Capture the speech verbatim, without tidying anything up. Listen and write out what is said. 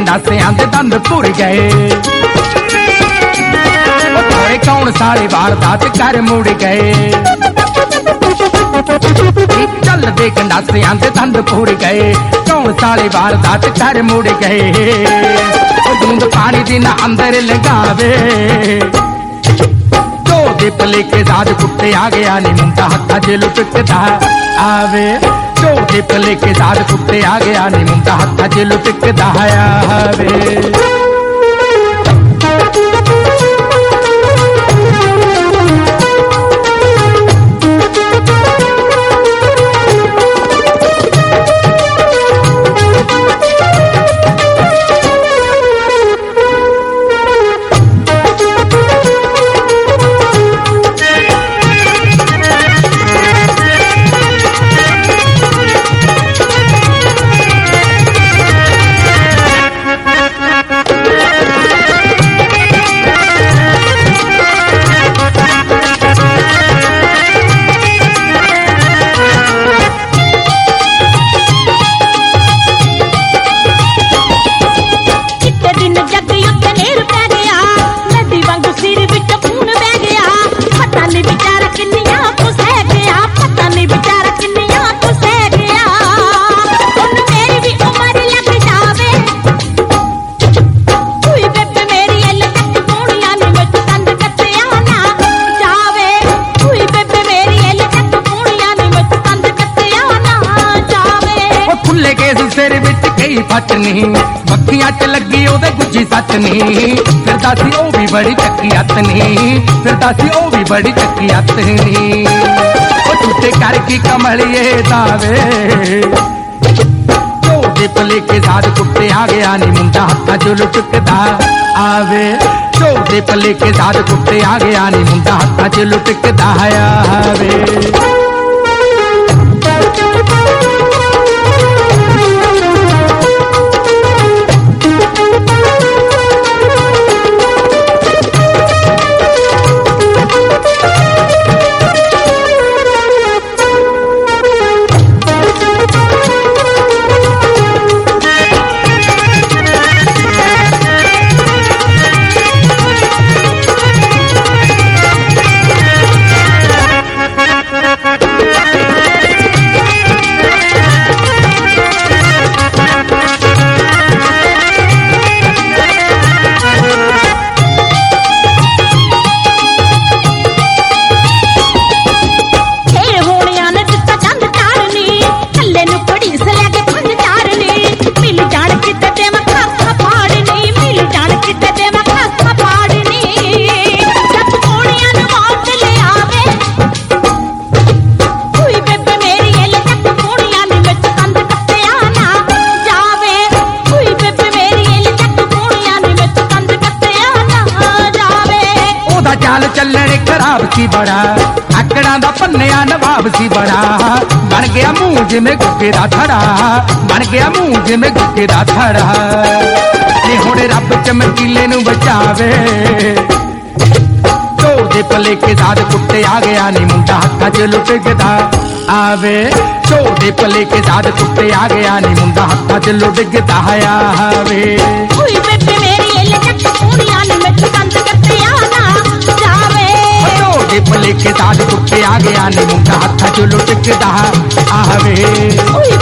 ਗੰਡਾਸਿਆਂ ਦੇ ਦੰਦ ਭੁਰ ਗਏ। ਉਹ ਥੋੜੇ ਕੌਣ ਸਾਲੇ ਵਾਰਦਾਤ ਕਰ ਮੁੜ ਗਏ। ਚੱਲਦੇ ਗੰਡਾਸਿਆਂ ਦੇ ਦੰਦ ਭੁਰ ਗਏ। ਕੌਣ ਸਾਲੇ ਵਾਰਦਾਤ ਕਰ ਮੁੜ ਗਏ। ਉਹ ਬੂੰਦ ਪਾਣੀ ਦੀ ਨਾ ਅੰਦਰ ਲਗਾਵੇ। ਦੋ ਦੇ ਪਲੇ ਕੇ ਦਾਦ ਕੁੱਤੇ ਆ ਗਿਆ ਨੀ ਮੁੰਡਾ ਹੱਥਾਂ 'ਚ ਲੁਟਕਦਾ ਆਵੇ। ਦੋ ਦੇ ਪਲੇ ਕੇ ਦਾਦ ਕੁੱਤੇ ਆ ਗਿਆ ਨੀ ਮੁੰਡਾ ਹੱਥਾਂ 'ਚ ਲੁਟਕਦਾ ਆਵੇ। ਸਿਰ ਵਿੱਚ ਕਈ ਫੱਟ ਨੀ ਬੱਖੀਆਂ 'ਚ ਲੱਗੀ ਉਹਦੇ ਗੁੱਜੀ ਸੱਚ ਨੀ। ਫਿਰਦਾ ਸੀ ਉਹ ਵੀ ਬੜੀ ਚੱਕੀ ਹੱਥ ਨੀ। ਫਿਰਦਾ ਸੀ ਉਹ ਵੀ ਬੜੀ ਚੱਕੀ ਹੱਥ ਨੀ। ਉਹ ਝੂਠੇ ਕਰ ਕੀ ਕਮਲੀਏ ਦਾਵੇ। ਦੋ ਦੇ ਪਲੇ ਕੇ ਦਾਦ ਕੁੱਤੇ ਆ ਗਿਆ ਨੀ ਮੁੰਡਾ ਹੱਥਾਂ 'ਚ ਲੁਟਕਦਾ ਆਵੇ। ਦੋ ਦੇ ਪਲੇ ਕੇ ਦਾਦ ਕੁੱਤੇ ਆ ਗਿਆ ਨੀ ਮੁੰਡਾ ਹੱਥਾਂ 'ਚ ਲੁਟਕਦਾ ਆਵੇ। चाल चलने खराब सी बड़ा आकड़ा दा पन्निया नवाब सी बड़ा। बन गया मुंह जिमें गुग्गे दा थड़ा। बन गया मुंह जिमें गुग्गे दा थड़ा। ते हुण रब चमकीले नूं बचावे। दो दे पले के दाद कुत्ते आ गया नी मुंडा हत्थां 'च लुटकदा आवे। दो दे पले के दाद कुत्ते आ गया नी मुंडा हत्थां 'च लुटकदा आवे। पले के दाद कुत्ते आ गया नी मुंडा हत्थां 'च लुटकदा आवे।